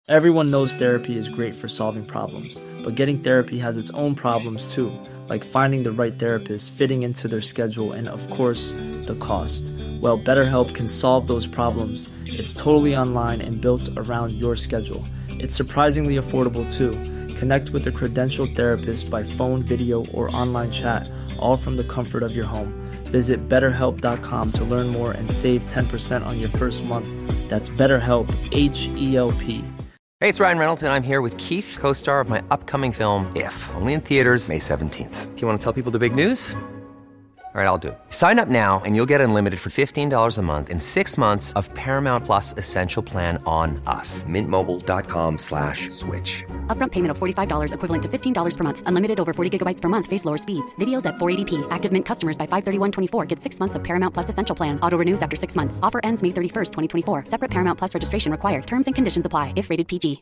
Everyone knows therapy is great for solving problems, but getting therapy has its own problems too, like finding the right therapist, fitting into their schedule, and of course, the cost. Well, BetterHelp can solve those problems. It's totally online and built around your schedule. It's surprisingly affordable too. Connect with a credentialed therapist by phone, video, or online chat, all from the comfort of your home. Visit BetterHelp.com to learn more and save 10% on your first month. That's BetterHelp, H-E-L-P. Hey, it's Ryan Reynolds, and I'm here with Keith, co-star of my upcoming film, If, only in theaters May 17th. Do you want to tell people the big news? All right, I'll do it. Sign up now and you'll get unlimited for $15 a month and 6 months of Paramount Plus Essential Plan on us. MintMobile.com/switch. Upfront payment of $45 equivalent to $15 per month. Unlimited over 40 gigabytes per month. Face lower speeds. Videos at 480p. Active Mint customers by 531.24 get 6 months of Paramount Plus Essential Plan. Auto renews after 6 months. Offer ends May 31st, 2024. Separate Paramount Plus registration required. Terms and conditions apply if rated PG.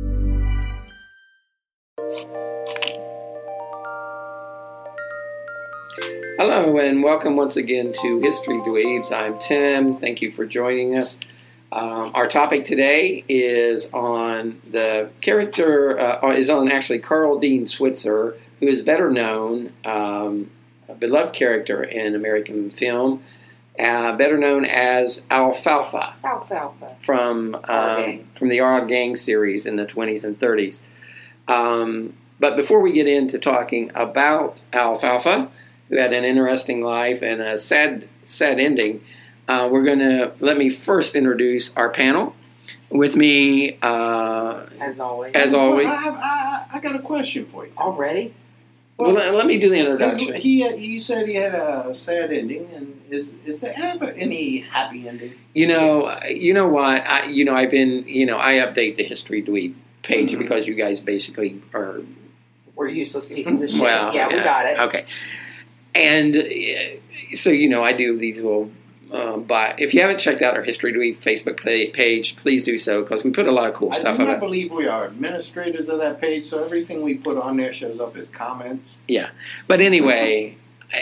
Hello and welcome once again to History Dweebs. I'm Tim. Thank you for joining us. Our topic today is on the character, actually Carl Dean Switzer, who is better known, a beloved character in American film, better known as Alfalfa. Alfalfa. From the Our Gang series in the 20s and 30s. But before we get into talking about Alfalfa, who had an interesting life and a sad ending, let me first introduce our panel. With me, as always. I got a question for you. Already? Well, let me do the introduction. You said he had a sad ending, and is there ever any happy ending? You know what? I update the History Dweeb page because you guys basically we're useless pieces of shit. Well, we got it. Okay. And so, I do these little, if you haven't checked out our History Dweeb Facebook page, please do so, because we put a lot of cool stuff on it. I believe we are administrators of that page, so everything we put on there shows up as comments. Yeah. But anyway,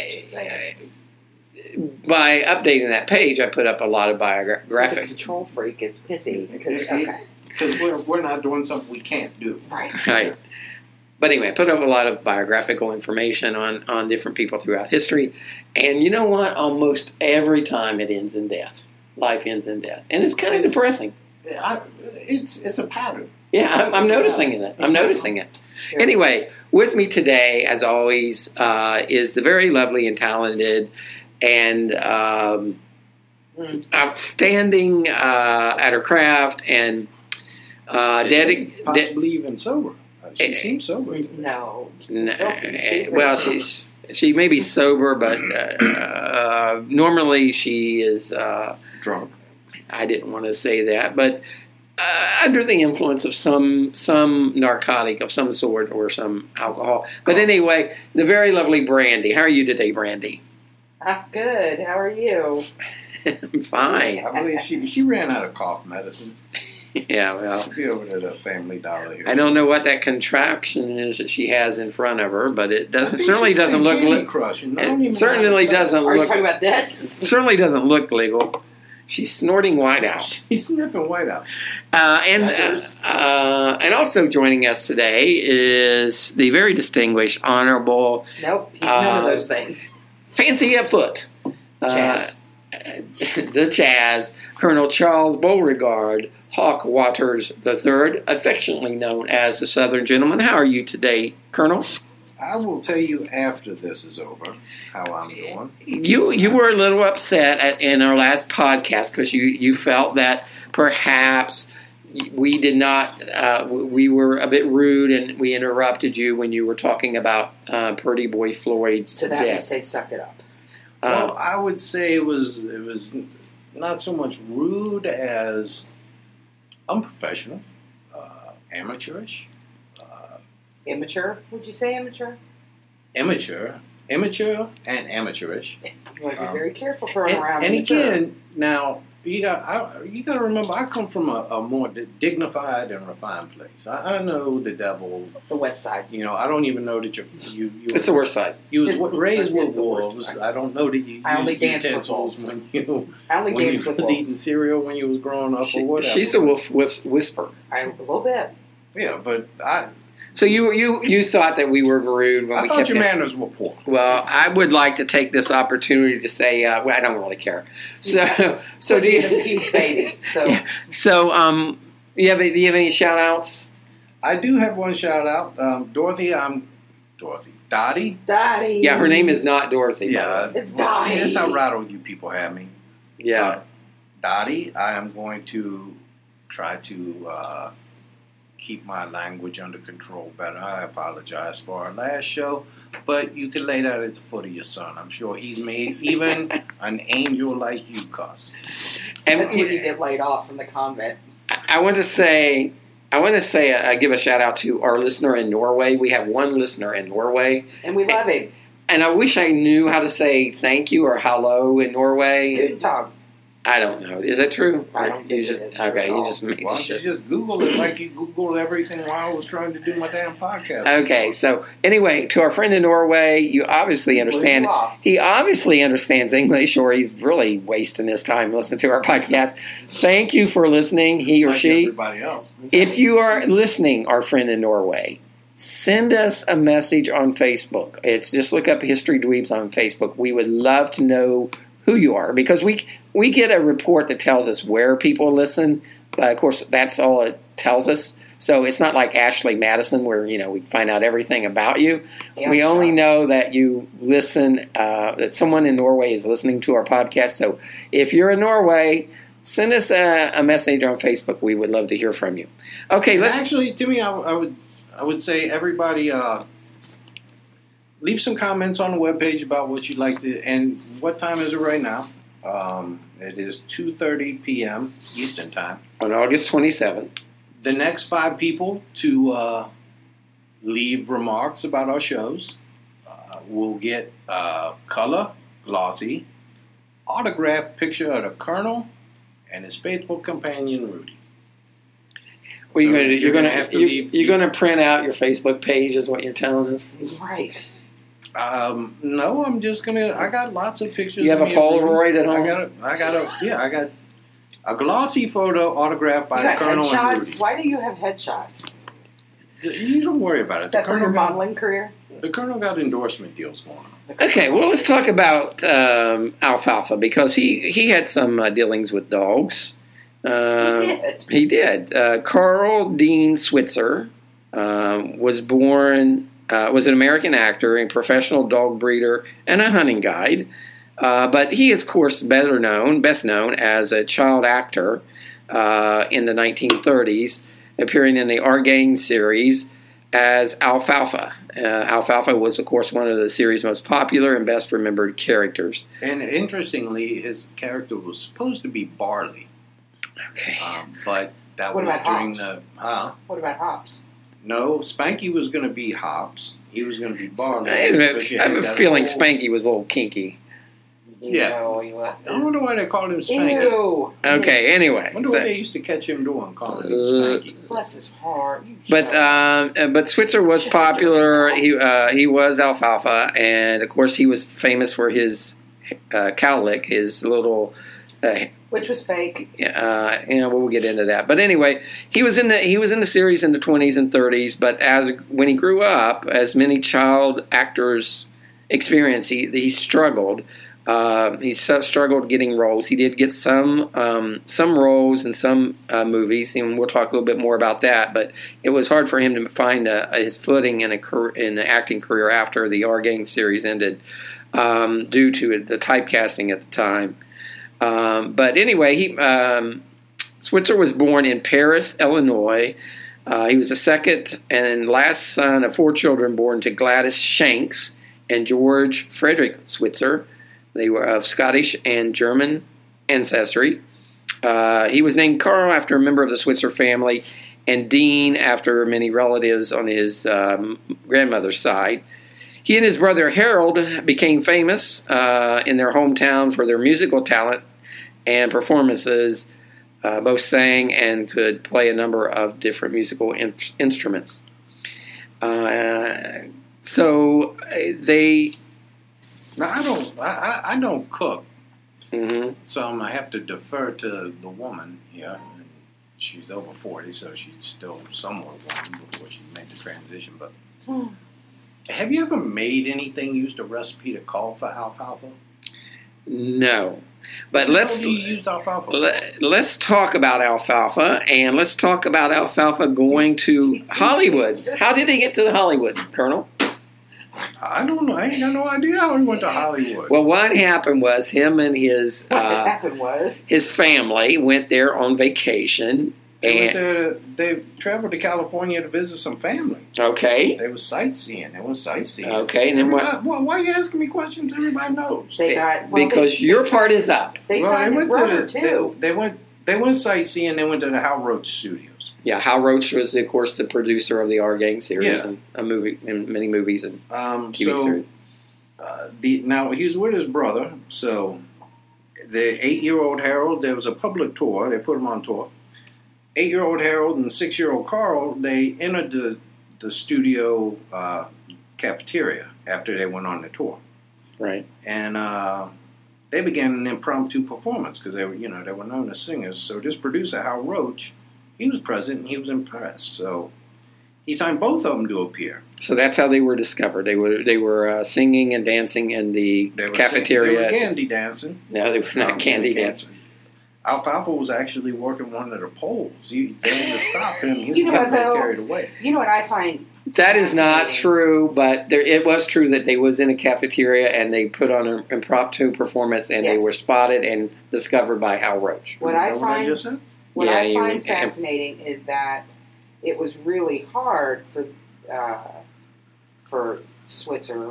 by updating that page, I put up a lot of biographic. So the control freak is pissy. Because we're not doing something we can't do. Right. But anyway, I put up a lot of biographical information on different people throughout history. And you know what? Almost every time it ends in death. Life ends in death. And it's kind of depressing. It's a pattern. Yeah, I'm noticing it. I'm noticing it. Anyway, with me today, as always, is the very lovely and talented and outstanding at her craft and possibly even sober. She seems sober. No. Well, she may be sober, but normally she is drunk. I didn't want to say that, but under the influence of some narcotic of some sort or some alcohol. But anyway, the very lovely Brandy. How are you today, Brandy? Good. How are you? I'm fine. I believe she ran out of cough medicine. Yeah, well, she'll be over to the Family Dollar here. I don't know what that contraption is that she has in front of her, but it certainly doesn't look. It certainly doesn't look. Are you talking about this? Certainly doesn't look legal. She's snorting Whiteout. He's sniffing Whiteout. And also joining us today is the very distinguished, honorable. Nope, he's none of those things. Fancy at foot. Chaz. The Chaz, Colonel Charles Beauregard Hawk Waters III, affectionately known as the Southern Gentleman. How are you today, Colonel? I will tell you after this is over how I'm doing. You were a little upset in our last podcast because you felt that perhaps we did not, we were a bit rude and we interrupted you when you were talking about Pretty Boy Floyd's death. To that death. we say suck it up. Well, I would say it was not so much rude as unprofessional, amateurish. Immature? Would you say immature? Immature and amateurish. You want to be very careful throwing around and immature. again, now, you got to remember, I come from a more dignified and refined place. I know the devil. The West Side. You know, I don't even know that you. It's the worst side. You was raised It's with the worst wolves. side. I don't know that you. I only used dance with utensils wolves. when I only you dance with was eating wolves. cereal when you was growing up or whatever. She's the wolf whisperer. A little bit. Yeah, but I So you thought that we were rude when we thought kept your it- manners were poor. Well, I would like to take this opportunity to say, well, I don't really care. So do Being a you? cute baby. So Yeah. So do you have any shout outs? I do have one shout out, Dorothy. Dottie. Daddy. Yeah, her name is not Dorothy. by the Yeah, way. It's See, Dottie. that's how rattled you people have me. Yeah. Dottie, I am going to try to keep my language under control better. I apologize for our last show, but you can lay that at the foot of your son. I'm sure he's made even an angel like you cuss. And That's when you get laid off from the convent. I want to say, give a shout out to our listener in Norway. We have one listener in Norway, And we love him. and I wish I knew how to say thank you or hello in Norway. Good talk. I don't know. Is that true? I don't You think just, it is. Okay, you just made Why the don't you shit. just Google it like you Googled everything while I was trying to do my damn podcast? Okay, so anyway, to our friend in Norway, you obviously understand. Blew you off. He obviously understands English, or he's really wasting his time listening to our podcast. Thank you for listening, he or Like she. everybody else. If you are listening, our friend in Norway, send us a message on Facebook. It's just look up History Dweebs on Facebook. We would love to know who you are, because we get a report that tells us where people listen, but of course that's all it tells us. So it's not like Ashley Madison where we find out everything about you. Yeah, We only shots. know that you listen, that someone in Norway is listening to our podcast. So if you're in Norway, send us a message on Facebook. We would love to hear from you. Okay, let's. Actually, Timmy, I would say everybody leave some comments on the webpage about what you'd like to. And what time is it right now? It is 2:30 p.m. Eastern time. On August 27th. The next 5 people to leave remarks about our shows will get a color, glossy, autographed picture of the Colonel and his faithful companion Rudy. Well, So you're going to have to you're, leave. you're going to print out your Facebook page, is what you're telling us. Right. No, I'm just gonna. I got lots of pictures. You have of a me and Polaroid Rudy. at home? I got a glossy photo autographed by You got Colonel and headshots? Rudy. Why do you have headshots? You don't worry about it. Is that for your modeling career? The Colonel got endorsement deals going on. Okay, well, let's talk about Alfalfa, because he had some dealings with dogs. He did. He did. Carl Dean Switzer was an American actor, a professional dog breeder, and a hunting guide. But he is, of course, best known as a child actor in the 1930s, appearing in the Argang series as Alfalfa. Alfalfa was, of course, one of the series' most popular and best remembered characters. And interestingly, his character was supposed to be Barley, Okay. but that What was about during Hops? What about Hops? No, Spanky was going to be Hops. He was going to be Barley. I have a That feeling whole- Spanky was a little kinky. Yeah. No, he was. I wonder why they called him Spanky. Ew. Okay, anyway. I wonder what they used to catch him doing, calling him Spanky. Bless his heart. You But Switzer was popular. He was Alfalfa, and of course he was famous for his cowlick, his little. Which was fake. We'll get into that. But anyway, he was in the series in the 20s and 30s. But when he grew up, as many child actors experience, he struggled. He struggled getting roles. He did get some roles in some movies, and we'll talk a little bit more about that. But it was hard for him to find his footing in an acting career after the Argang series ended, due to the typecasting at the time. But anyway, Switzer was born in Paris, Illinois. He was the second and last son of 4 children born to Gladys Shanks and George Frederick Switzer. They were of Scottish and German ancestry. He was named Carl after a member of the Switzer family, and Dean after many relatives on his grandmother's side. He and his brother Harold became famous in their hometown for their musical talent, and performances. Both sang and could play a number of different musical instruments. So they. Now I don't cook, Mm-hmm. so I have to defer to the woman here. She's over 40, so she's still somewhat woman before she made the transition. But have you ever made anything used a recipe to call for alfalfa? No, but How do you use alfalfa? let's talk about alfalfa, and let's talk about alfalfa going to Hollywood. How did he get to Hollywood, Colonel? I don't know. I ain't got no idea how he went to Hollywood. Well, what happened was him and his What happened was his family went there on vacation. They traveled to California to visit some family. Okay. They were sightseeing. Okay, and then what? Why are you asking me questions everybody knows? they got Because your part is up. They signed his brother too. They went sightseeing. They went to the Hal Roach Studios. Yeah, Hal Roach was, of course, the producer of the R Gang series Yeah. and a movie, and many movies and TV So series. now he's with his brother. So the 8-year-old Harold, there was a public tour. They put him on tour. 8-year-old Harold and 6-year-old Carl, they entered the studio cafeteria after they went on the tour, Right. and they began an impromptu performance because they were known as singers. So this producer Hal Roach, he was present and he was impressed. So he signed both of them to appear. So that's how they were discovered. They were singing and dancing in the They were cafeteria. They were candy dancing. No, they were not candy dancing. Alfalfa was actually working one of the poles. They had to stop him. He was You know what, getting though? carried away. You know what I find? That is not fascinating? true, but it was true that they was in a cafeteria and they put on an impromptu performance and Yes. they were spotted and discovered by Hal Roach. What Is I that what I find just said? What Yeah, I you- find fascinating is that it was really hard for Switzer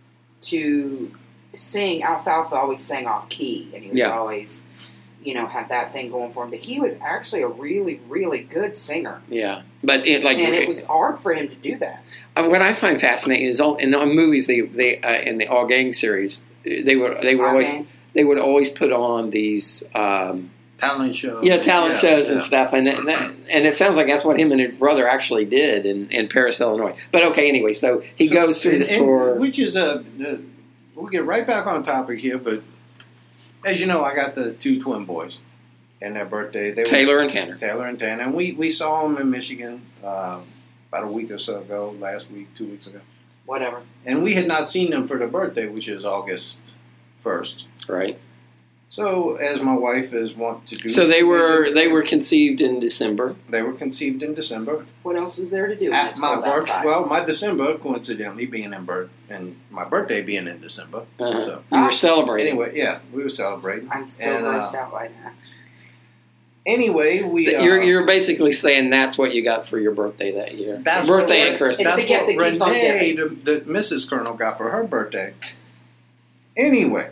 to sing. Alfalfa always sang off key, and he was Yeah. always, had that thing going for him. But he was actually a really, really good singer, Yeah, but it was hard for him to do that. what I find fascinating is in the movies they in the All Gang series they would always put on these Talent show. talent shows and yeah. stuff, and it sounds like that's what him and his brother actually did in Paris, Illinois. But okay, anyway, so he goes through this tour, which is we'll get right back on topic here, but as you know, I got the 2 twin boys, and their birthday. Taylor and Tanner. Taylor and Tanner, and we saw them in Michigan about a week or so ago, last week, 2 weeks ago, Whatever. and we had not seen them for their birthday, which is August 1st. Right. So, as my wife is wont to do, So they were conceived in December. They were conceived in December. What else is there to do? when At it's my cold birth, outside? well, my December coincidentally being and my birthday being in December. Uh-huh. So You were celebrating. anyway, yeah, we were celebrating. I'm so And, grossed out by that. Anyway, we You're basically saying that's what you got for your birthday that year. that's birthday what, and Christmas. It's That's the gift what that keeps on Renee, the Mrs. Colonel, got for her birthday. Anyway,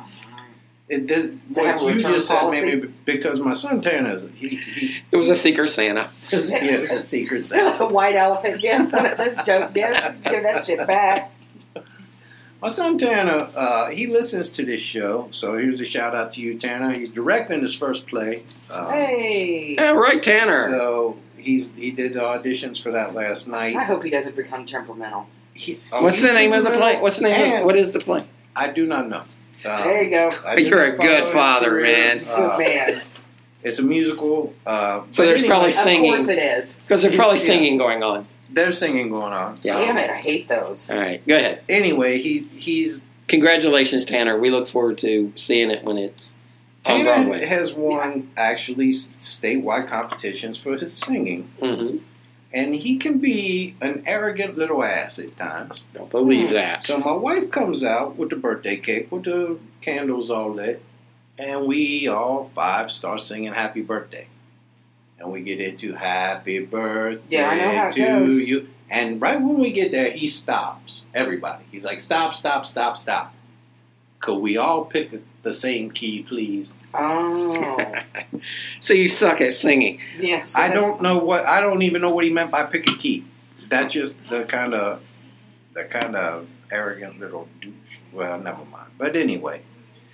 Does it what have a you return just said policy? maybe because my son Tanner, he It was a Secret Santa. is a secret That's a Santa. white elephant gift. Those joke gifts. Give that shit back. My son Tanner, he listens to this show, so here's a shout out to you, Tanner. He's directing his first play. Hey. Yeah, right, Tanner. So he did the auditions for that last night. I hope he doesn't become temperamental. What's the name of the play? What's the name of what is the play? I do not know. There you go. I do You're not a good follow his father, career. man. Good man. It's a musical. So there's probably Of singing. course it is. Because there's probably Yeah. singing going on. There's singing going on. Yeah. Damn it, I hate those. All right, go ahead. Anyway, he's Congratulations, Tanner. We look forward to seeing it when it's on Tanner Broadway. has won actually statewide competitions for his singing, Mm-hmm. and he can be an arrogant little ass at times. Don't believe that. So my wife comes out with the birthday cake, with the candles all lit, and we all 5 start singing "Happy Birthday," and we get into "Happy Birthday Yeah, I know how it to goes. you." And right when we get there, he stops everybody. He's like, "Stop, stop, stop, stop! Could we all pick the same key, please?" Oh. So you suck at singing. Yes. I don't even know what he meant by pick a key. That's just the kind of arrogant little douche. Well, never mind. But anyway,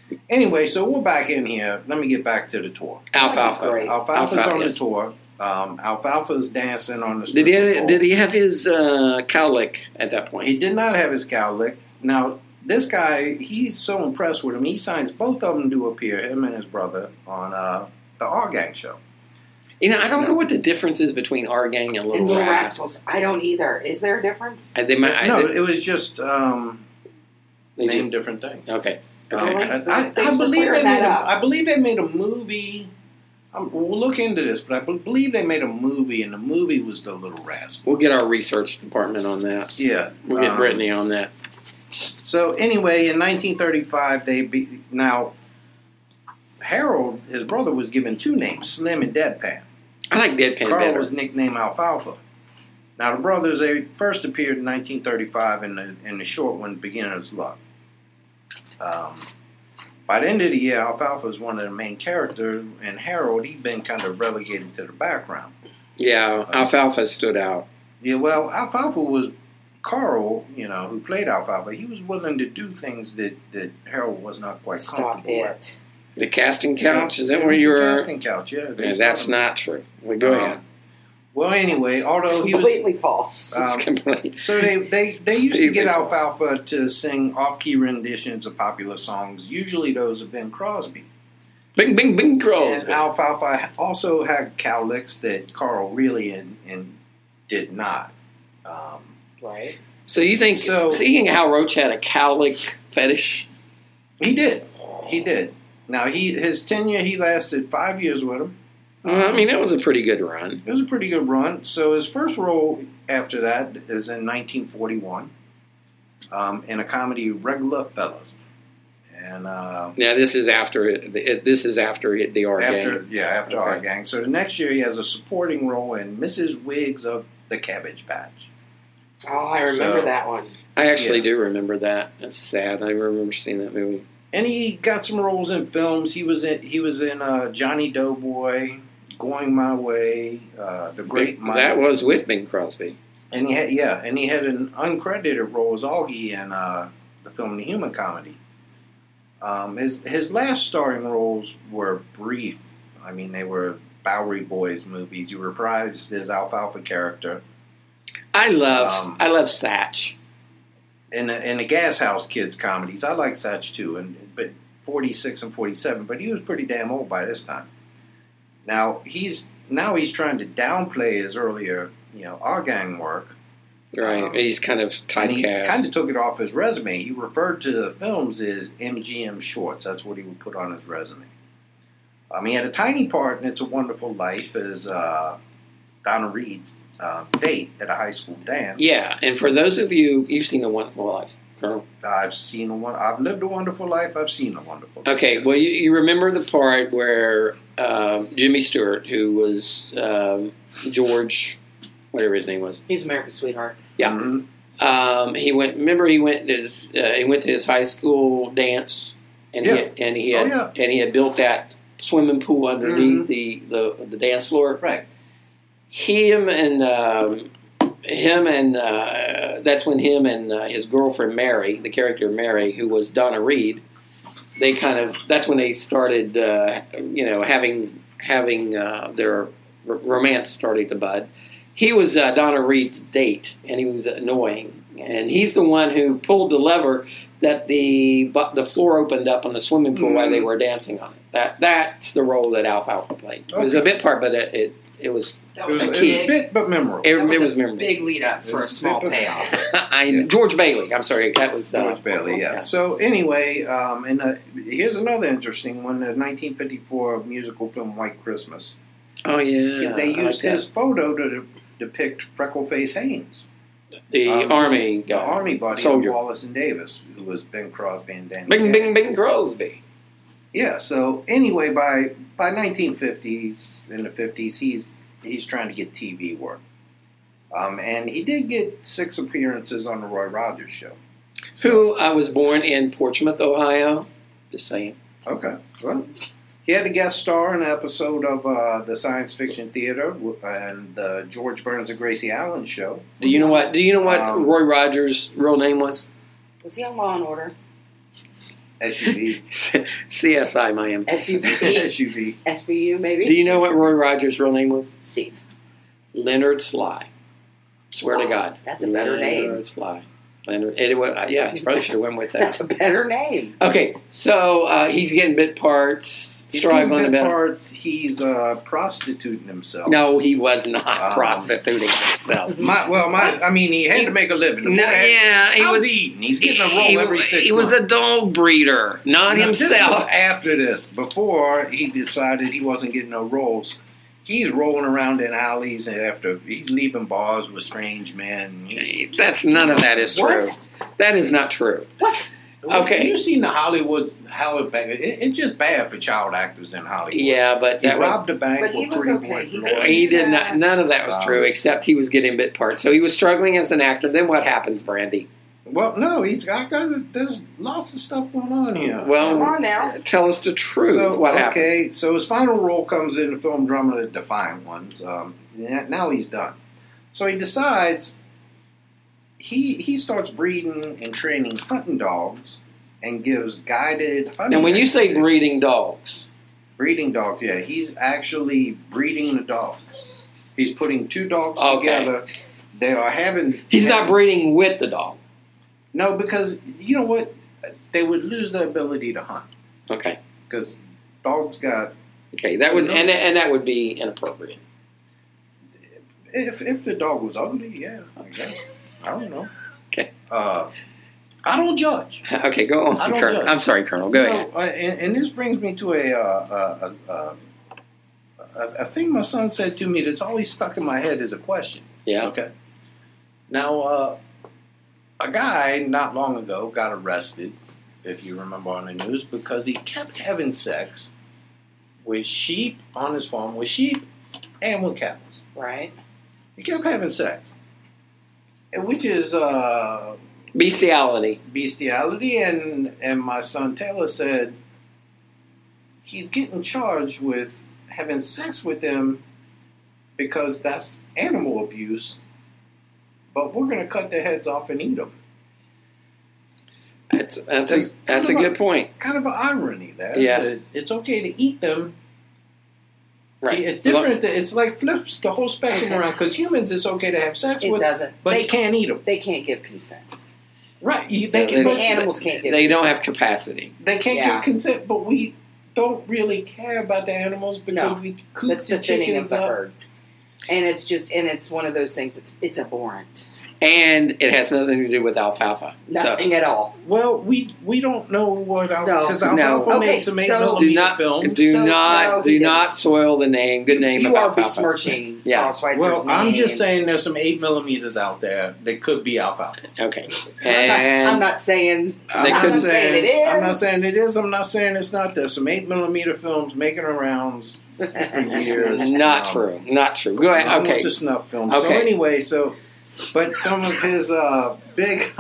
Anyway, so we're back in here. Let me get back to the tour. Alfalfa. Great. Alfalfa's on yes. the tour. Alfalfa's dancing on the Did stripper pole. he have his cowlick at that point? He did not have his cowlick. Now, this guy, he's so impressed with him, he signs both of them to appear, him and his brother, on the Our Gang show. You know, I don't know what the difference is between Our Gang and Little And Little Rascals. Rascals. I don't either. Is there a difference? It was just They named do- different things. Okay. Oh, Okay. like- I Thanks for believe clearing they made that up. I believe they made a movie. We'll look into this, but I believe they made a movie, and the movie was The Little Rascals. We'll get our research department on that. Yeah. We'll get Brittany on that. So anyway, in 1935, now Harold, his brother, was given two names, Slim and Deadpan. I like Deadpan Carl better. was nicknamed Alfalfa. Now the brothers, they first appeared in 1935 in the short one, Beginner's Luck. By the end of the year, Alfalfa was one of the main characters, and Harold, he'd been kind of relegated to the background. Yeah, Alfalfa stood out. Yeah, well, Alfalfa was Carl, who played Alfalfa. He was willing to do things that Harold was not quite Stop comfortable with. it. The casting couch, is that Yeah, where the you were? casting couch, yeah. Yeah, that's not true. Well, go ahead. Well, anyway, although he was Completely false. It's complete. so they used to get Completely Alfalfa to sing off-key renditions of popular songs, usually those of Ben Crosby. Bing, bing, bing, And Crosby. Alfalfa also had cowlicks that Carl really and did not. Right. So you think, seeing Hal Roach had a cowlick fetish? He did. Now, his tenure, he lasted 5 years with him. Well, I mean, that was a pretty good run. It was a pretty good run. So his first role after that is in 1941 in a comedy, Regular Fellas. And Now, this is after the Our Gang. after Our Gang. So the next year he has a supporting role in Mrs. Wiggs of the Cabbage Patch. Oh, I remember that one. I actually do remember that. That's sad. I remember seeing that movie. And he got some roles in films. He was in Johnny Doughboy, Going My Way, The Great Mike. That was with Bing Crosby. And he had an uncredited role as Augie in the film The Human Comedy. His last starring roles were brief. I mean, they were Bowery Boys movies. He reprised his Alfalfa character. I love Satch. In the Gas House Kids comedies. I like Satch too, but 46 and 47, but he was pretty damn old by this time. Now he's trying to downplay his earlier, Our Gang work. Right. He's kind of And he typecast. kind of took it off his resume. He referred to the films as MGM shorts. That's what he would put on his resume. He had a tiny part in It's a Wonderful Life as Donna Reed's date at a high school dance. Yeah, and for those of you, you've seen A Wonderful Life, Colonel. I've lived a wonderful life. I've seen a wonderful life. Okay, well, you remember the part where Jimmy Stewart, who was George, whatever his name was. He's America's Sweetheart. Yeah. Mm-hmm. He went to his high school dance, and he had built that swimming pool underneath the dance floor. Right. That's when him and his girlfriend Mary, the character Mary, who was Donna Reed, that's when they started, having their romance started to bud. He was Donna Reed's date, and he was annoying. And he's the one who pulled the lever that the floor opened up on the swimming pool while they were dancing on it. That's the role that Alfalfa played. It was a bit part, but it was That It was a a big, bit, but memorable. it that was memorable. big lead up for a small payoff. George Bailey. I'm sorry, that was George Bailey, yeah. So anyway, here's another interesting one: the 1954 musical film White Christmas. Oh yeah, They I used like his photo to depict Freckleface Haynes, the army guy, the army buddy soldier. of Wallace and Davis, who was Ben Crosby and Danny Bing, Kaye. Bing, Bing Crosby. Yeah. So anyway, by 1950s, in the 50s, he's trying to get TV work, and he did get 6 appearances on the Roy Rogers Show. Who was born in Portsmouth, Ohio. Just saying. Okay. Well, he had a guest star in an episode of the Science Fiction Theater and the George Burns and Gracie Allen show. Do you know what? Roy Rogers' real name was? Was he on Law and Order? SUV. CSI Miami. SUV. SVU, maybe? Do you know what Roy Rogers' real name was? Steve. Leonard Sly. Swear to God. That's a better name. Leonard Sly. Leonard. He probably should have went with that. That's a better name. Okay, so he's getting bit parts, struggling a bit. Parts. He's prostituting himself. No, he was not prostituting himself. He had to make a living. He was eating. He's getting a roll every 6 months. He was a dog breeder, not himself. This was after this. Before he decided he wasn't getting no rolls, he's rolling around in alleys after he's leaving bars with strange men. None of that is true. What? That is not true. What? Okay, you've seen how it's just bad for child actors in Hollywood. Yeah, but he robbed a bank with Pretty Boy Floyd. He did not. None of that was true, except he was getting bit parts. So he was struggling as an actor. Then what happens, Brandy? Well, no, there's lots of stuff going on here. Well, come on now, tell us the truth. What happened? Okay, so his final role comes in the film drama, The Defiant Ones. Now he's done. So he decides. He starts breeding and training hunting dogs and gives guided hunting. Now, when you say breeding dogs, yeah, he's actually breeding the dogs. He's putting two dogs together. They are having. He's not breeding with the dog. No, because you know what? They would lose their ability to hunt. Okay. Because dogs got. Okay, that would and that would be inappropriate. If the dog was ugly, yeah, I guess. I don't know. Okay. I don't judge. Okay, go on, Colonel. I'm sorry, Colonel. Go ahead. And this brings me to a thing my son said to me that's always stuck in my head as a question. Yeah. Okay. Now, a guy not long ago got arrested, if you remember on the news, because he kept having sex with sheep on his farm, with sheep and with cows. Right. He kept having sex. Which is bestiality. Bestiality, and my son Taylor said he's getting charged with having sex with them because that's animal abuse, but we're going to cut their heads off and eat them. That's a good point. Kind of an irony there. Yeah. That it's okay to eat them. Right. See, it's different. It's like flips the whole spectrum around. Because humans, it's okay to have sex with, but you can't eat them. They can't give consent. Right. Animals can't give consent. They don't have capacity. They can't give consent, but we don't really care about the animals because we coop that's the thinning of the herd. And it's one of those things. It's abhorrent. And it has nothing to do with alfalfa. Nothing at all. Well, we don't know what alfalfa, because alfalfa makes some 8mm films. Do not soil the good name of alfalfa. You are besmirching Carl Schweitzer's name. I'm just saying there's some 8mm out there that could be alfalfa. Okay. I'm not saying it is. I'm not saying it is. I'm not saying it's not. There's some 8mm films making rounds for years. Not true. Not true. Go ahead. I'm with the snuff films. Okay. So anyway, but some of his big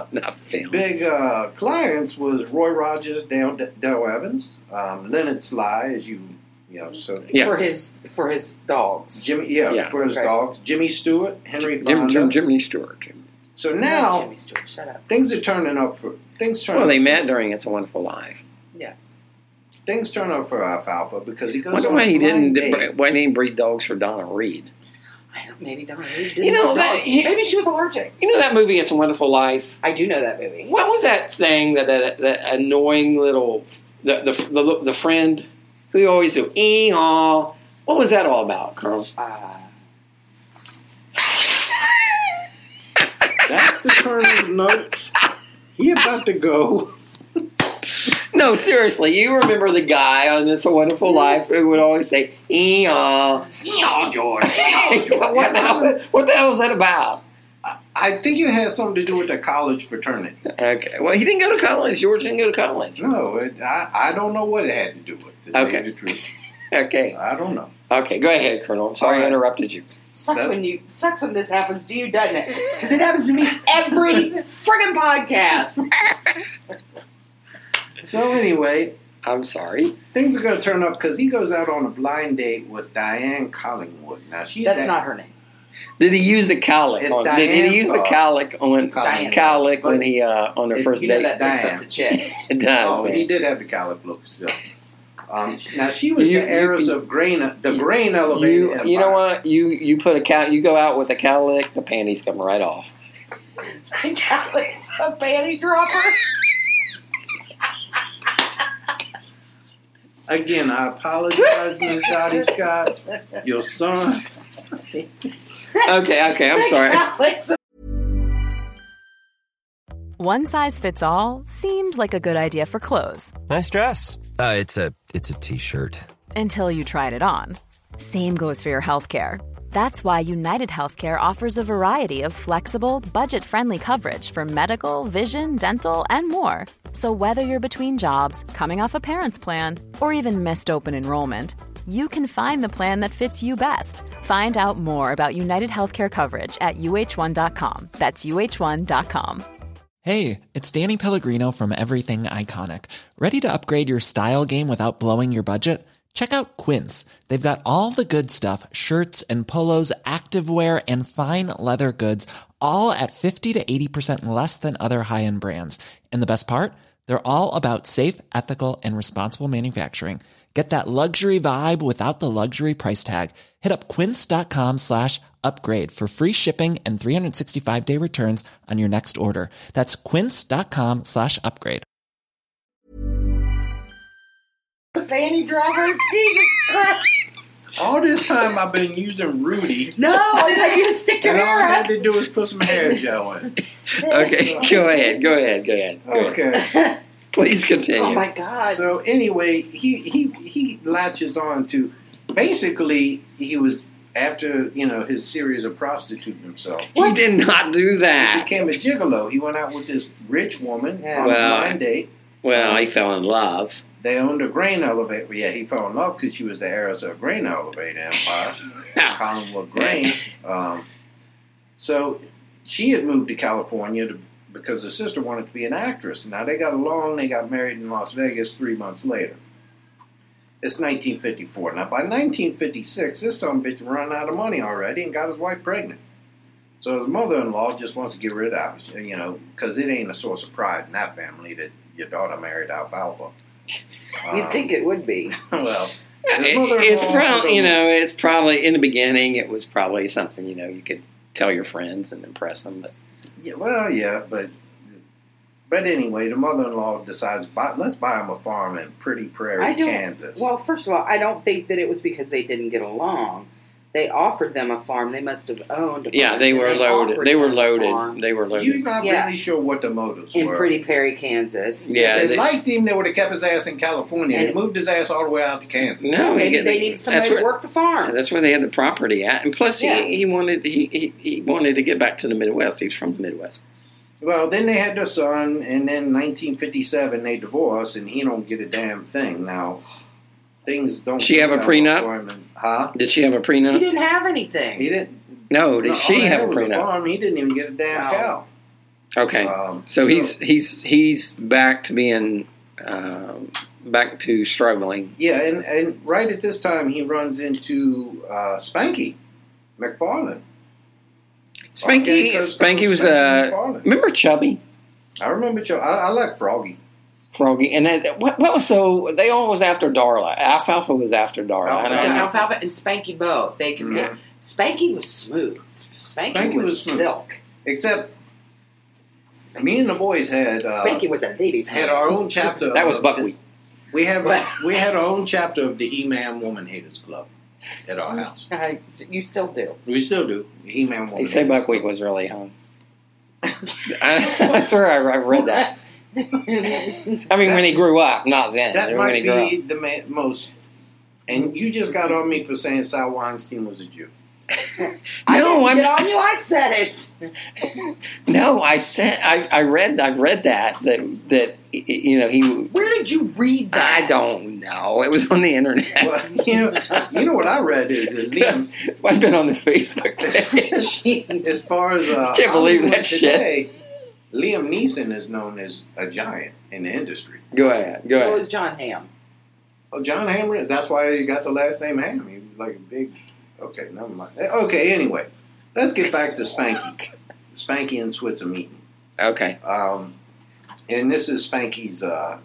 clients was Roy Rogers, Dale Evans, Leonard Sly, as you know. So for his dogs, for his dogs, Jimmy Stewart, Henry Fonda, Jimmy Stewart. So now Jimmy Stewart, shut up. Things are turning up for Well, they met during It's a Wonderful Life. Yes. Things turn up for Alfalfa because he goes. I wonder why he didn't breed dogs for Donna Reed. I don't. Maybe Donna Reed didn't. Maybe she was allergic. You know that movie, It's a Wonderful Life? I do know that movie. What was that thing that annoying little the friend who always do ee-haw? What was that all about, Colonel? That's the Colonel's notes. He about to go. No, seriously, you remember the guy on It's a Wonderful Life who would always say, ee-haw, George. What the hell was that about? I think it has something to do with the college fraternity. Okay. Well, he didn't go to college. George didn't go to college. No, I don't know what it had to do with, to tell you the truth. Okay. I don't know. Okay, go ahead, Colonel. I'm sorry I interrupted you. Sucks when this happens to you, doesn't it? Because it happens to me every friggin' podcast. So anyway, I'm sorry. Things are going to turn up because he goes out on a blind date with Diane Collingwood. Now that's not her name. Did he use the cowlick? It's Did he use the cowlick on Diane. cowlick when he on their first You know date? that picks Diane. up the chicks. It does. Oh, man. he did have the cowlick look still. Now she was the heiress of the grain elevated empire. You know what? You put a cow. You go out with a cowlick, the panties come right off. Cowlick's a panty dropper. Again, I apologize, Miss Dottie Scott. Your son. Okay, I'm sorry. Cowlick's a One size fits all seemed like a good idea for clothes Nice dress. It's a t-shirt. until you tried it on. Same goes for your healthcare. That's why United Healthcare offers a variety of flexible, budget-friendly coverage for medical, vision, dental, and more. So whether you're between jobs, coming off a parent's plan, or even missed open enrollment, you can find the plan that fits you best. Find out more about United Healthcare coverage at uh1.com. That's uh1.com. Hey, it's Danny Pellegrino from Everything Iconic. Ready to upgrade your style game without blowing your budget? Check out Quince. They've got all the good stuff, shirts and polos, activewear, and fine leather goods, all at 50 to 80% less than other high-end brands. And the best part? They're all about safe, ethical, and responsible manufacturing. Get that luxury vibe without the luxury price tag. Hit up quince.com/upgrade for free shipping and 365-day returns on your next order. That's quince.com/upgrade. panty dropper. Jesus Christ. All this time I've been using Rudy. No, I was like, you to stick your And all I hair had up. to do was put some hair gel in. Okay, go ahead. Okay. Please continue. Oh my God. So anyway, he latches on to basically he was after his series of prostituting himself. He did not do He that. became a gigolo. He went out with this rich woman Yeah. on Well, a blind date. Well, he fell in love. They owned a grain elevator. Yeah, he fell in love because she was the heiress of a grain elevator empire, Collinwood Grain. So she had moved to California because her sister wanted to be an actress. Now they got along. They got married in Las Vegas 3 months later. It's 1954. Now by 1956, this son of a bitch run out of money already and got his wife pregnant. So his mother-in-law just wants to get rid of it, because it ain't a source of pride in that family that your daughter married alfalfa. You'd think it would be. Well, It's probably in the beginning. It was probably something you could tell your friends and impress them. But but anyway, the mother-in-law decides let's buy him a farm in Pretty Prairie, Kansas. Well, first of all, I don't think that it was because they didn't get along. They offered them a farm. They must have owned a yeah, farm, they and were loaded. offered They were them a farm loaded. They were loaded. You're not Yeah. really sure what the motives in were. Pretty Prairie, Kansas. Yeah, If they liked him, they would have kept his ass in California. They And- moved his ass all the way out to Kansas. No, Maybe they needed somebody to work the farm. That's where they had the property at, and plus Yeah. he wanted to get back to the Midwest. He's from the Midwest. Well, then they had their son, and then 1957 they divorced, and he don't get a damn thing. Now, things don't... She have a work out prenup? for him, Huh? Did she have a He prenup? didn't have anything. He didn't... No. Did all she they have had a was prenup? farm. He didn't even get a damn No. cow. Okay. So he's back to being back to struggling. Yeah, and right at this time he runs into Spanky McFarland. Spanky was McFarland. remember Chubby I remember. I like Froggy. Froggy, and then what was so they all was after Darla. Alfalfa was after Darla. I don't know. Alfalfa and Spanky both. They could. Mhm. Spanky was smooth. Spanky was smooth. silk. Except me and the boys had Spanky was a lady's had hand. our own chapter. That was of- buckwheat. We had our own chapter of the He-Man Woman Haters Club at our house. You still do. We still do. The He-Man Woman. They say Haters buckwheat Club. was really hung. I swear I read that. I mean, when he grew up, not then. That when might he grew up. be the most. And you just got on me for saying Sal Weinstein was a Jew. I No, didn't get on you. I said it. No, I said I've read that he. Where did you read that? I don't know. It was on the internet. Well, you know what I read is that Liam, I've been on the Facebook page. as far as Can't believe Hollywood that shit. today, Liam Neeson is known as a giant in the industry. Go ahead. So is John Hamm. Oh, John Hamm, that's why he got the last name Hamm. He was like a big... Okay, never mind. Okay, anyway. let's get back to Spanky. Spanky and Switzer meeting. Okay. And this is Spanky's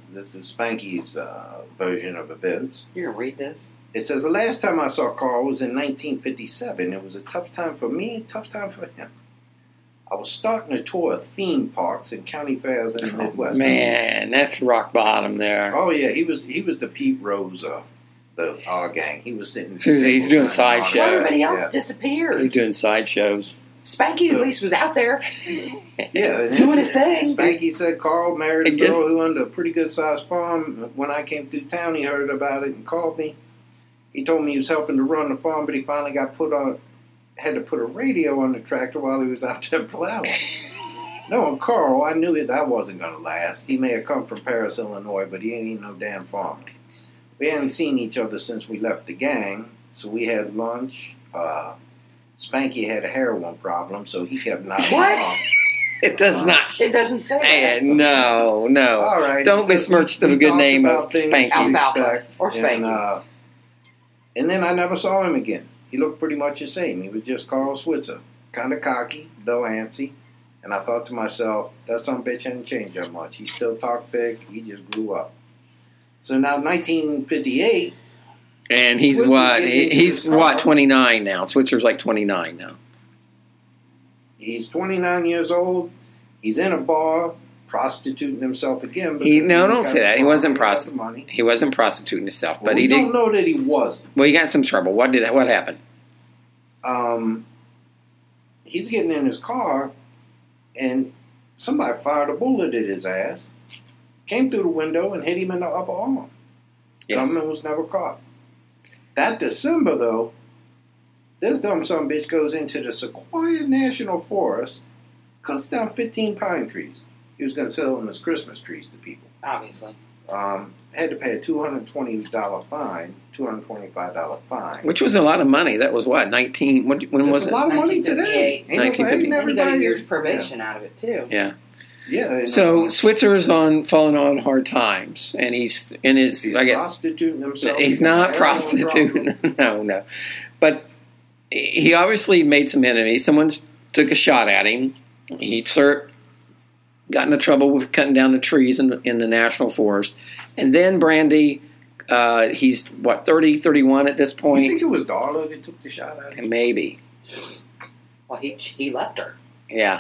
version of events. You're going to read this? It says, the last time I saw Carl was in 1957. It was a tough time for me, tough time for him. I was starting to tour theme parks and county fairs in the Midwest. Man, that's rock bottom there. Oh, yeah. He was the Pete Rose our gang. He was sitting. He's doing sideshow. Everybody else disappeared. He's doing sideshows. Spanky at least was out there. Yeah, doing his thing. Spanky said Carl married a girl who owned a pretty good sized farm. When I came through town, he heard about it and called me. He told me he was helping to run the farm, but he finally had to put a radio on the tractor while he was out there plowing. No, Carl, I knew that wasn't going to last. He may have come from Paris, Illinois, but he ain't no damn farmer. We hadn't seen each other since we left the gang, so we had lunch. Spanky had a heroin problem, so he kept knocking What? It does not. It doesn't say that. All No. right. Don't besmirch the good name of Spanky. Alfalfa or Spanky. And then I never saw him again. He looked pretty much the same. He was just Carl Switzer, kind of cocky, though antsy. And I thought to myself, that son of a bitch hadn't changed that much. He still talked big. He just grew up. So now, 1958. And he's what? He's what? 29 now. Switzer's like 29 now. He's 29 years old. He's in a bar, prostituting himself again. Don't say that. He wasn't prostituting. He wasn't prostituting himself, but he did. Don't know that he wasn't. Well, he got in some trouble. What happened? He's getting in his car, and somebody fired a bullet at his ass. Came through the window and hit him in the upper arm. Yes. Gunman was never caught. That December, though, this dumb son of a bitch goes into the Sequoia National Forest, cuts down 15 pine trees. He was going to sell them as Christmas trees to people. Obviously. Had to pay a $225 fine. Which was a lot of money. That was what, 19... When was it? A lot of money today. 1958. And he got a year's probation out of it, too. Yeah. Yeah. So Switzer's falling on hard times, and he's in his. He's prostituting himself. He's not prostituting. No. But he obviously made some enemies. Someone took a shot at him. He got into trouble with cutting down the trees in the national forest, and then Brandy. He's what 30, 31 at this point. You think it was Darla that took the shot at him? Maybe. Well, he left her. Yeah.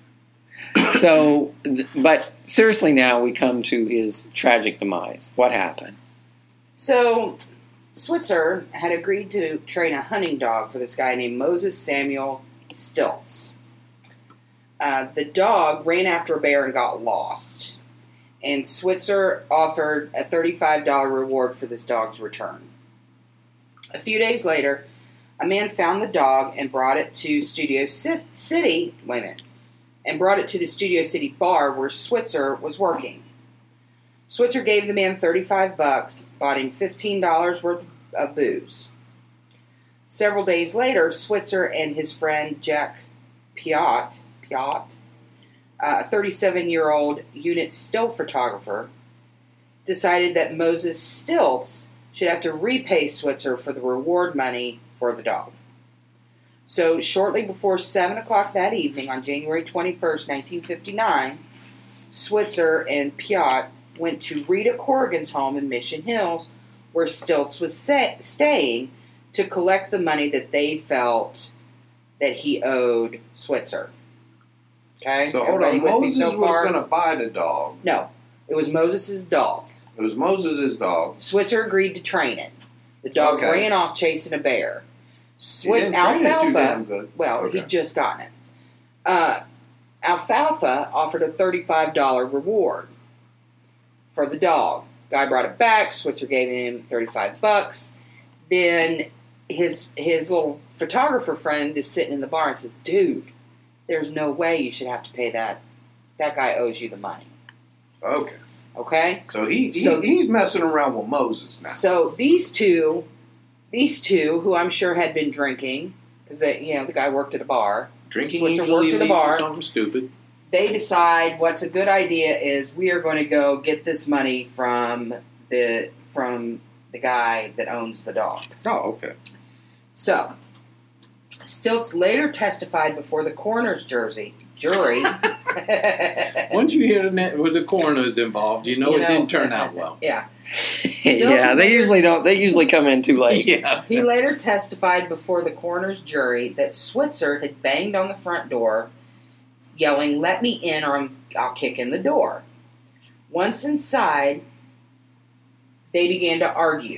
So, but seriously, now we come to his tragic demise. What happened? So, Switzer had agreed to train a hunting dog for this guy named Moses Samuel Stiltz. The dog ran after a bear and got lost. And Switzer offered a $35 reward for this dog's return. A few days later, a man found the dog and brought it to Studio City. Wait a minute. And brought it to the Studio City bar where Switzer was working. Switzer gave the man $35, bought him $15 worth of booze. Several days later, Switzer and his friend Jack Piot, a 37-year-old unit still photographer, decided that Moses Stiltz should have to repay Switzer for the reward money for the dog. So, shortly before 7 o'clock that evening, on January 21st, 1959, Switzer and Piot went to Rita Corrigan's home in Mission Hills, where Stiltz was staying, to collect the money that they felt that he owed Switzer. Okay? So, hold on. Moses was going to buy the dog. No. It was Moses' dog. It was Moses' dog. Switzer agreed to train it. The dog ran off chasing a bear. Alfalfa, he'd just gotten it. Alfalfa offered a $35 reward for the dog. Guy brought it back. Switzer gave him $35. Then his little photographer friend is sitting in the bar and says, "Dude, there's no way you should have to pay that. That guy owes you the money." Okay. So he's messing around with Moses now. So these two, who I'm sure had been drinking, because the guy worked at a bar. Drinking Switzer usually worked at a leads bar. to something stupid. They decide what's a good idea is we are going to go get this money from the guy that owns the dog. Oh, okay. So Stilts later testified before the coroner's jury. Once you hear the coroner's involved, it didn't turn out well. Yeah. Yeah, they usually don't. They usually come in too late. Yeah. He later testified before the coroner's jury that Switzer had banged on the front door, yelling, "Let me in or I'll kick in the door." Once inside, they began to argue.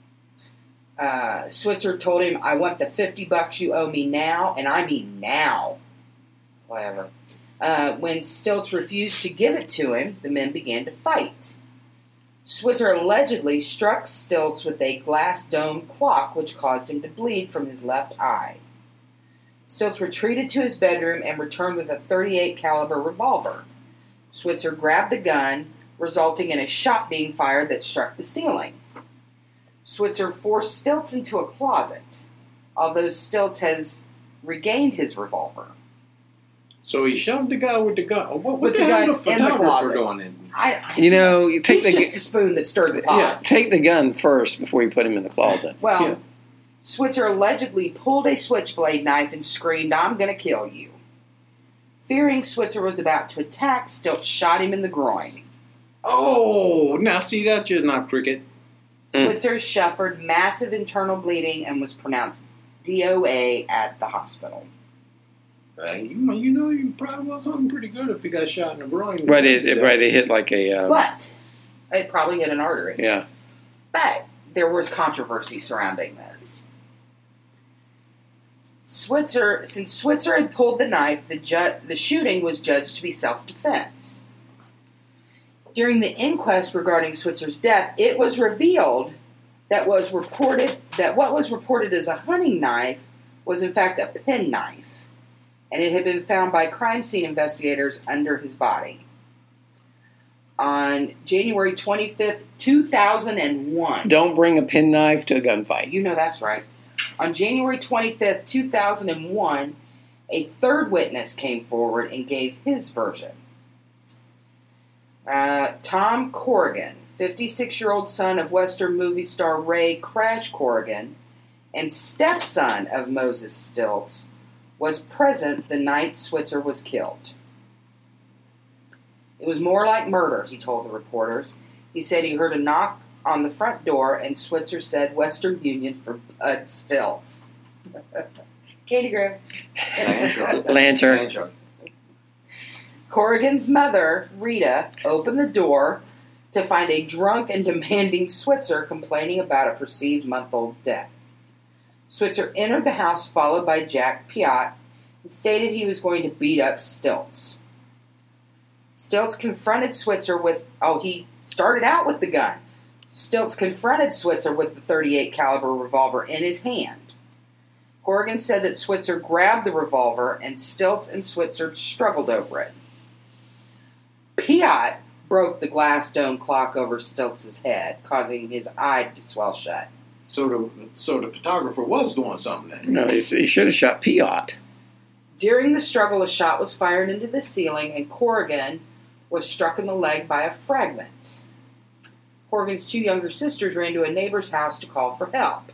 Switzer told him, "I want the $50 you owe me now, and I mean now." Whatever. When Stilts refused to give it to him, the men began to fight. Switzer allegedly struck Stilts with a glass dome clock, which caused him to bleed from his left eye. Stilts retreated to his bedroom and returned with a .38 caliber revolver. Switzer grabbed the gun, resulting in a shot being fired that struck the ceiling. Switzer forced Stilts into a closet, although Stilts has regained his revolver. So he shoved the guy with the gun. What With the the hell gun the in the photographer closet. going in? You take He's just the spoon that stirred the pot. take the gun first before you put him in the closet. Well, Yeah. Switzer allegedly pulled a switchblade knife and screamed, "I'm going to kill you." Fearing Switzer was about to attack, Stilts shot him in the groin. Oh, now see, that's just not cricket. Switzer suffered massive internal bleeding and was pronounced DOA at the hospital. You probably was something pretty good if he got shot in the groin. Right, it hit like a. But it probably hit an artery. Yeah. But there was controversy surrounding this. Since Switzer had pulled the knife, the shooting was judged to be self-defense. During the inquest regarding Switzer's death, it was revealed that what was reported as a hunting knife was in fact a penknife, and it had been found by crime scene investigators under his body. On January 25th, 2001... Don't bring a penknife to a gunfight. You know that's right. On January 25th, 2001, a third witness came forward and gave his version. Tom Corrigan, 56-year-old son of Western movie star Ray Crash Corrigan and stepson of Moses Stilts, was present the night Switzer was killed. It was more like murder, he told the reporters. He said he heard a knock on the front door, and Switzer said, "Western Union for Bud Stilts." Katie Graham. Lancer. Corrigan's mother, Rita, opened the door to find a drunk and demanding Switzer complaining about a perceived month-old death. Switzer entered the house followed by Jack Piott and stated he was going to beat up Stilts. Stilts confronted Switzer with... Oh, he started out with the gun. Stilts confronted Switzer with the .38 caliber revolver in his hand. Corrigan said that Switzer grabbed the revolver and Stilts and Switzer struggled over it. Piott broke the glass dome clock over Stilts' head, causing his eye to swell shut. So the photographer was doing something then. No, he should have shot Piott. During the struggle, a shot was fired into the ceiling, and Corrigan was struck in the leg by a fragment. Corrigan's two younger sisters ran to a neighbor's house to call for help.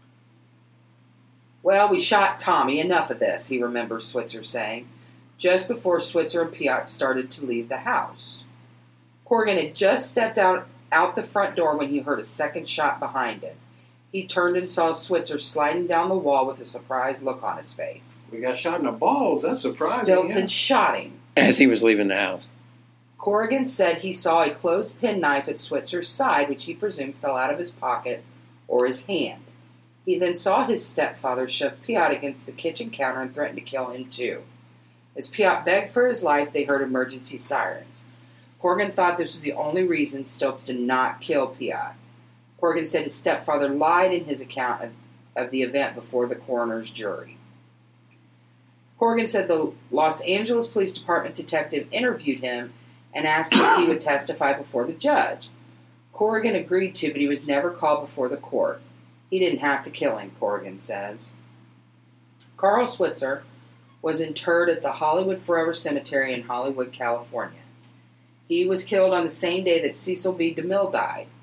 "Well, we shot Tommy. Enough of this," he remembers Switzer saying, just before Switzer and Piott started to leave the house. Corrigan had just stepped out the front door when he heard a second shot behind him. He turned and saw Switzer sliding down the wall with a surprised look on his face. We got shot in the balls. That's surprising. Stilts had shot him. As he was leaving the house. Corrigan said he saw a closed penknife at Switzer's side, which he presumed fell out of his pocket or his hand. He then saw his stepfather shove Piott against the kitchen counter and threatened to kill him too. As Piott begged for his life, they heard emergency sirens. Corrigan thought this was the only reason Stilts did not kill Piott. Corrigan said his stepfather lied in his account of the event before the coroner's jury. Corrigan said the Los Angeles Police Department detective interviewed him and asked if he would testify before the judge. Corrigan agreed to, but he was never called before the court. He didn't have to kill him, Corrigan says. Carl Switzer was interred at the Hollywood Forever Cemetery in Hollywood, California. He was killed on the same day that Cecil B. DeMille died.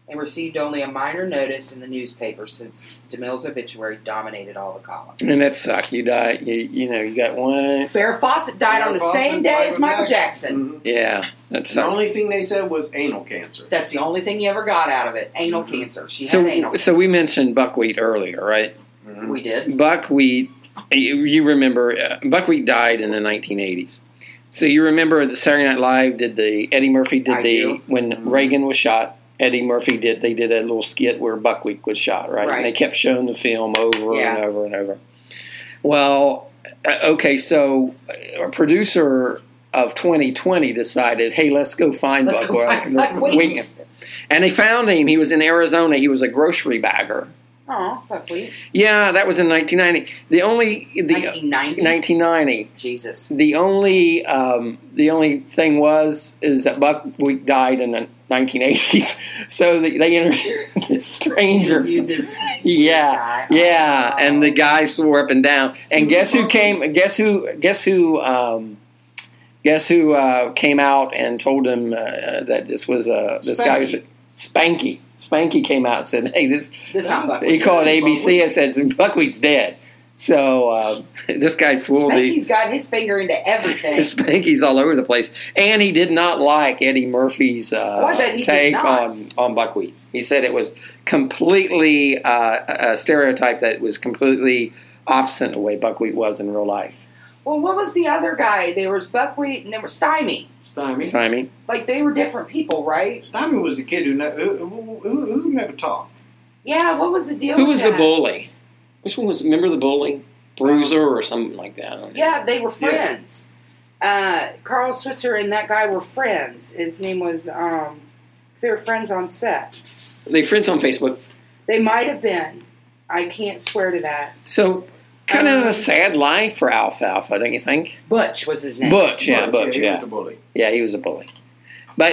and received only a minor notice in the newspaper since DeMille's obituary dominated all the columns. And that sucked. You died. You got one. Farrah Fawcett died on the same day as Michael Jackson. Mm-hmm. Yeah, that sucked. The only thing they said was anal cancer. That's the only thing you ever got out of it. Anal cancer. She had anal cancer. So we mentioned buckwheat earlier, right? Mm-hmm. We did. Buckwheat. You remember buckwheat died in the 1980s. So you remember the Saturday Night Live Eddie Murphy did when Reagan was shot. Eddie Murphy they did a little skit where buckwheat was shot, right? And they kept showing the film over and over and over. Well, okay, so a producer of 2020 decided, hey, let's go find buckwheat. And they found him. He was in Arizona. He was a grocery bagger. Oh, buckwheat. Yeah, that was in 1990. 1990. Jesus. The only thing is that buckwheat died in the 1980s. So they interviewed this stranger. Yeah. And the guy swore up and down. And guess who came? Guess who came out and told him that this was this guy was Spanky. Spanky came out and said, "Hey, this not buckwheat." He called ABC and said, "Buckwheat's dead." So this guy fooled me. Spanky's got his finger into everything. Spanky's all over the place, and he did not like Eddie Murphy's take on buckwheat. He said it was completely a stereotype that was completely opposite of the way buckwheat was in real life. Well, what was the other guy? There was buckwheat and there was Stymie. Stymie. Like, they were different people, right? Stymie was the kid who never talked. Yeah, what was the deal Who with was the bully? Which one was, remember the bully? Bruiser or something like that. I don't know. Yeah, they were friends. Carl Switzer and that guy were friends. His name was, they were friends on set. Were they friends on Facebook? They might have been. I can't swear to that. So, kind of a sad life for Alfalfa, don't you think? Butch was his name. Butch. He was the bully. Yeah, he was a bully. But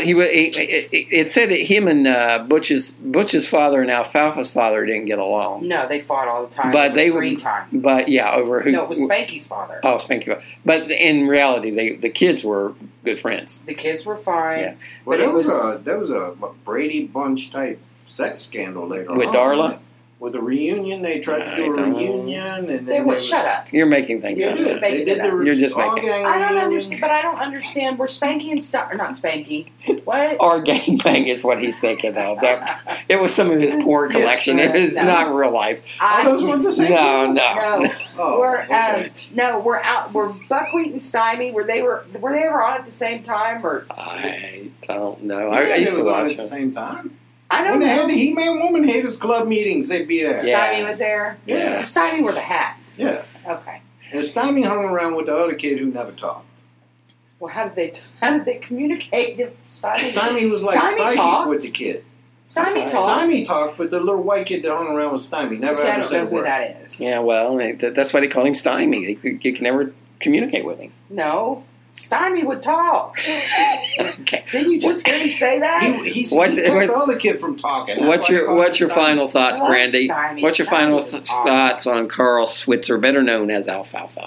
it said that him and Butch's father and Alfalfa's father didn't get along. No, they fought all the time. But they were time. But yeah, over who? No, it was Spanky's father. Oh, Spanky. But in reality, the kids were good friends. The kids were fine. Yeah. Well, there was a Brady Bunch type sex scandal later on. With Darla? With a reunion, they tried to do a reunion, and they would shut up. You're making things up. They did You're just making. I don't understand, but I don't understand. Were Spanky and not Spanky? What? Our gangbang is what he's thinking of. It was some of his porn collection. It is not real life. Those weren't the same. No. Oh, we're out. Were Buckwheat and Stymie? Were they ever on at the same time, or? I don't know. I used to watch at the same time. I don't know. When they had the He-Man Woman Haters Club meetings, they'd be there. Stymie was there? Yeah. Stymie wore the hat. Yeah. Okay. And Stymie hung around with the other kid who never talked. Well, how did they communicate? Stymie was like psychic with the kid. Stymie talked. Stymie talked, but the little white kid that hung around with Stymie never ever said a word. I don't know who that is. Yeah, well, that's why they call him Stymie. You can never communicate with him. No. Stymie would talk. Okay. Didn't you just hear him say that? He kept the other kid from talking. What's your final thoughts, Brandy? What's your final thoughts on Carl Switzer, better known as Alfalfa?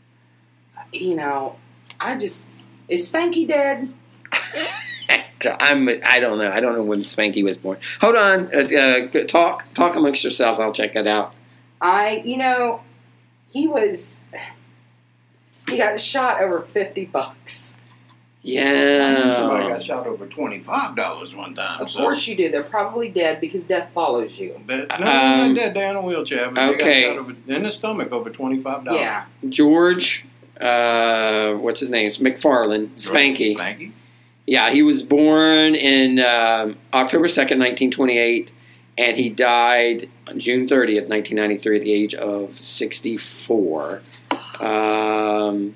You know, is Spanky dead? I don't know. I don't know when Spanky was born. Hold on. Talk amongst yourselves. I'll check it out. He got shot over $50. Yeah. Somebody got shot over $25 one time. Of course you do. They're probably dead because death follows you. They're not dead. They're in a wheelchair. But okay. They got shot in the stomach over $25. Yeah. George, what's his name? McFarlane. Spanky. Yeah, he was born in October 2nd, 1928, and he died on June 30th, 1993 at the age of 64. When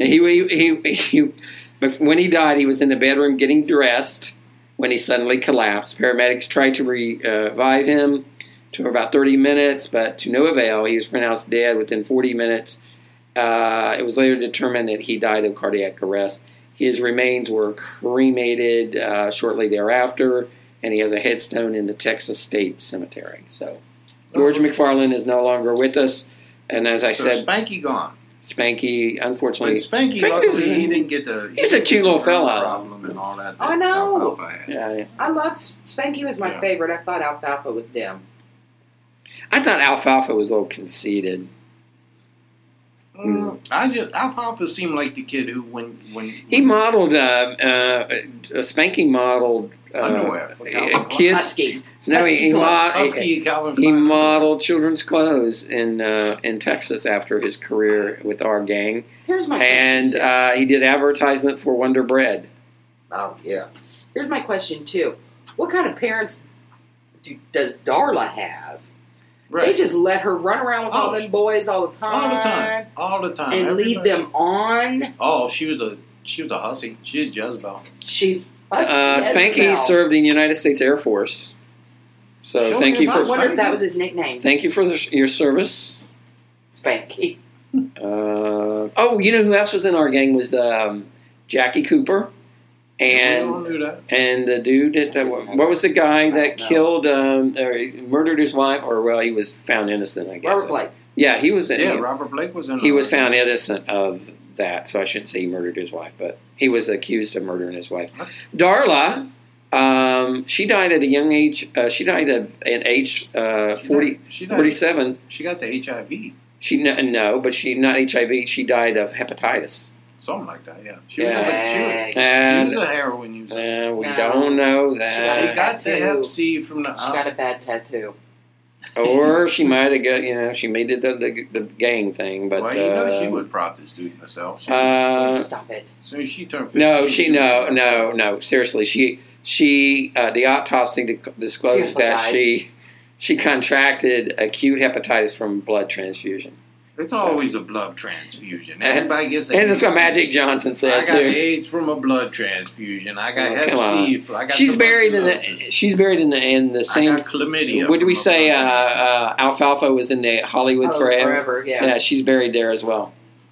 he died, he was in the bedroom getting dressed when he suddenly collapsed. Paramedics tried to revive him for about 30 minutes, but to no avail. He was pronounced dead within 40 minutes. It was later determined that he died of cardiac arrest. His remains were cremated shortly thereafter, and he has a headstone in the Texas State Cemetery. So, George McFarlane is no longer with us, and as I said, Spanky gone. Spanky, unfortunately. But Spanky, luckily, he didn't get the... He's a cute little fella. ...problem and all that. I know. Alfalfa had. Yeah. I loved Spanky was my favorite. I thought Alfalfa was dim. I thought Alfalfa was a little conceited. Alfalfa seemed like the kid who when he modeled Spanky modeled underwear for Calvin kids. Husky. No, he Calvin he Klein. modeled children's clothes in Texas after his career with our gang. Here's my and question, he did advertisement for Wonder Bread. Oh yeah. Here's my question too: what kind of parents does Darla have? Right. They just let her run around with all them boys all the time. All the time. And lead them on. Oh, she was a hussy. She was Jezebel. Spanky served in the United States Air Force. So thank you for... I wonder if that was his nickname. Thank you for your service. Spanky. You know who else was in our gang was Jackie Cooper. And the dude that what was the guy that killed or murdered his wife, or he was found innocent, I guess. Robert Blake. Yeah, he was. Robert Blake was in. He was found innocent of that, so I shouldn't say he murdered his wife, but he was accused of murdering his wife. Darla, she died at a young age. She died at age 47. She got the HIV. But she not HIV. She died of hepatitis. Something like that, yeah. She was a heroin user. We don't know that. She got the hep C from the... She got a bad tattoo. Or she might have got, she made the gang thing, but... Well, she was prostituting herself. Stop it. So she turned 15. No, seriously. She the autopsy disclosed that she contracted acute hepatitis from blood transfusion. It's always a blood transfusion. Everybody gets and that's what Magic Johnson said, I got AIDS from a blood transfusion. I got hep C. She's buried in the same... I got chlamydia. What did we say? Alfalfa was in the Hollywood Forever. Yeah, she's buried there as well.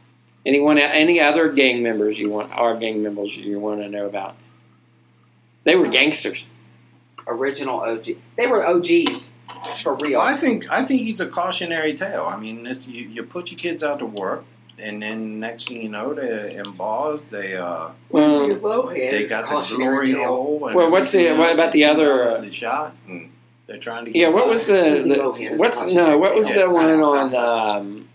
Any other gang members you want to know about? They were gangsters. Original OG. They were OGs. For real. Well, I think he's a cautionary tale. I mean, you put your kids out to work, and then next thing you know, they're in bars. They got the glory hole. What about the other? Shot, and they're trying to. Get what was the one on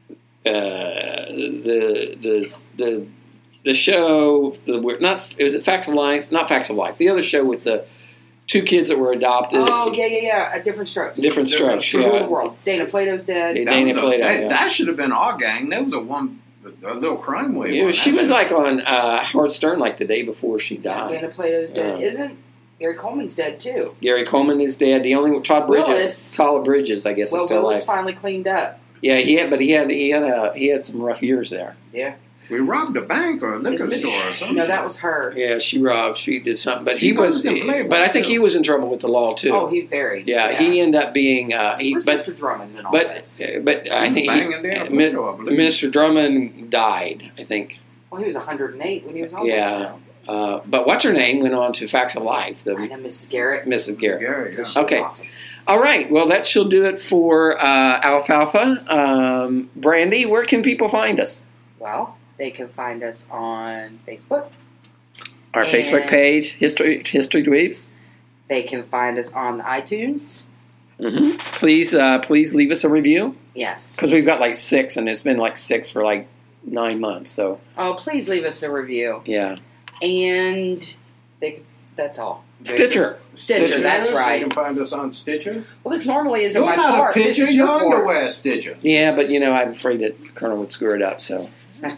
the show? Was it Facts of Life? Not Facts of Life. The other show with the 2 kids that were adopted. Oh, yeah. Different Strokes. Different Strokes, yeah. Rule the world. Dana Plato's dead. That should have been our gang. That was a little crime wave. Yeah, she was like on Howard Stern like the day before she died. Dana Plato's dead. Isn't Gary Coleman's dead too? Gary Coleman is dead. The only Todd Bridges, I guess, is still alive. Willis finally cleaned up. Yeah, he had some rough years there. Yeah. We robbed a bank or a liquor store or something. No, that was her. Yeah, she did something, but I think he was in trouble with the law too. Oh, he varied. Yeah, he ended up being. Mr. Drummond and all this? But I think Mr. Drummond died. I think. Well, he was 108 when he was on. Yeah. But what's her name went on to Facts of Life. I know Mrs. Garrett. Mrs. Garrett. Yeah. Okay. Awesome. All right. Well, that shall do it for Alfalfa. Brandy, where can people find us? Well, they can find us on Facebook. Our Facebook page, History Dweebs. They can find us on the iTunes. Mm-hmm. Please leave us a review. Yes. Because we've got like 6, and it's been like 6 for like 9 months. So. Oh, please leave us a review. Yeah. And that's all. Stitcher, that's right. You can find us on Stitcher. Well, this normally isn't You're my not part. A pitcher, this is your underwear Stitcher. Yeah, but I'm afraid that Colonel would screw it up. So.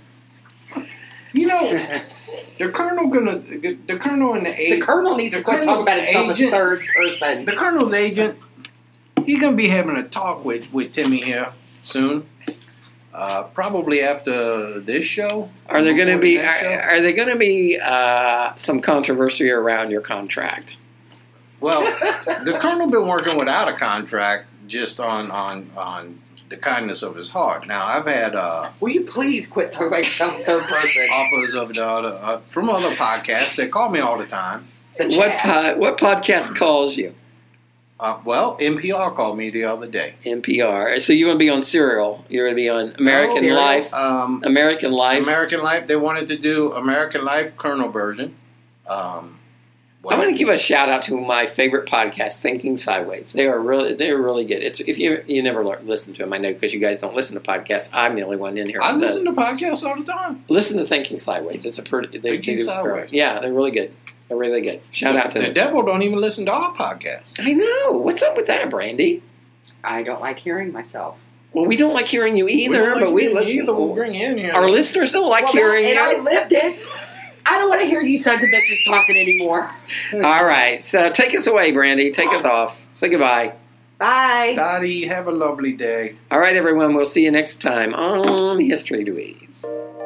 The colonel and the agent. The colonel needs to quit talking about himself as third person. The colonel's agent. He's gonna be having a talk with Timmy here soon. Probably after this show. Are there going to be some controversy around your contract? Well, the colonel been working without a contract, just on the kindness of his heart. Now, I've had will you please quit talking about yourself in third person? Offers of from other podcasts. They call me all the time. What podcast calls you? Well, NPR called me the other day. NPR. So you want to be on Serial? You're going to be on American Life? American Life? American Life. They wanted to do American Life Colonel version. I want to give a shout out to my favorite podcast, Thinking Sideways. They're really good. It's if you never listen to them, I know because you guys don't listen to podcasts. I'm the only one in here. I listen to podcasts all the time. Listen to Thinking Sideways. It's a Thinking Sideways. Yeah, they're really good. They're really good. Shout out to them. The devil don't even listen to our podcasts. I know. What's up with that, Brandy? I don't like hearing myself. Well, we don't like hearing you either, but we listen. Either. We'll bring you in here. Our listeners don't like hearing you. And I lived it. I don't want to hear you sons of bitches talking anymore. All right. So take us away, Brandy. Take us off. Say goodbye. Bye. Dottie, have a lovely day. All right, everyone. We'll see you next time on History Dweebs.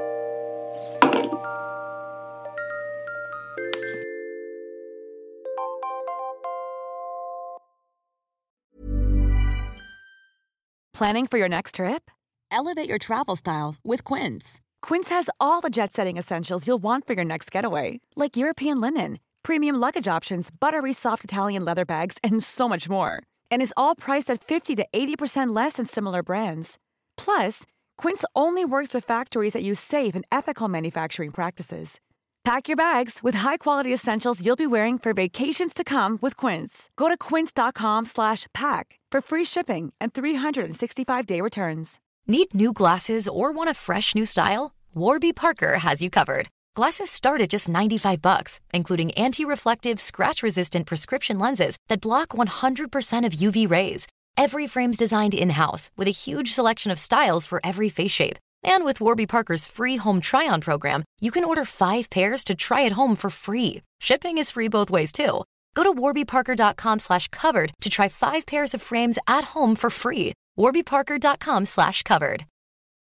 Planning for your next trip? Elevate your travel style with Quince. Quince has all the jet-setting essentials you'll want for your next getaway, like European linen, premium luggage options, buttery soft Italian leather bags, and so much more. And is all priced at 50 to 80% less than similar brands. Plus, Quince only works with factories that use safe and ethical manufacturing practices. Pack your bags with high-quality essentials you'll be wearing for vacations to come with Quince. Go to quince.com/pack for free shipping and 365-day returns. Need new glasses or want a fresh new style? Warby Parker has you covered. Glasses start at just $95, including anti-reflective, scratch-resistant prescription lenses that block 100% of UV rays. Every frame's designed in-house with a huge selection of styles for every face shape. And with Warby Parker's free home try-on program, you can order 5 pairs to try at home for free. Shipping is free both ways, too. Go to warbyparker.com/covered to try 5 pairs of frames at home for free. warbyparker.com/covered.